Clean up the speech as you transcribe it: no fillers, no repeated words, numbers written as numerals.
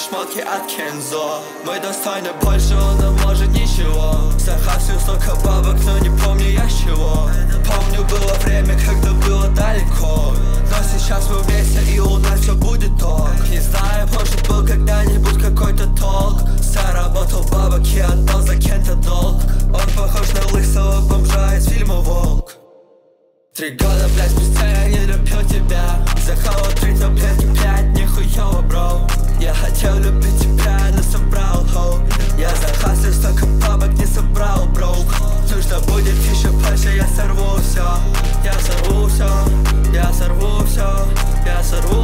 шмотки от Кензо. Мы достойны большего, но может ничего. Захасил столько бабок, но не помню я с чего. Помню, было время, когда было далеко, но сейчас мы вместе и у нас все будет ток. Не знаю, может был когда-нибудь какой-то толк. Заработал бабок и отдал за кем-то долг. Он похож на лысого бомжа из фильма «Волк». 3 года, блядь, спустя я не люблю тебя. Захавал 3 таблетки, 5, нихуёво, бро. Я хотел любить тебя, но собрал, хоу. Я захасил столько бабок, не собрал, бро. Нужно будет еще больше, я сорву все. Я сорву все, я сорву все, я сорву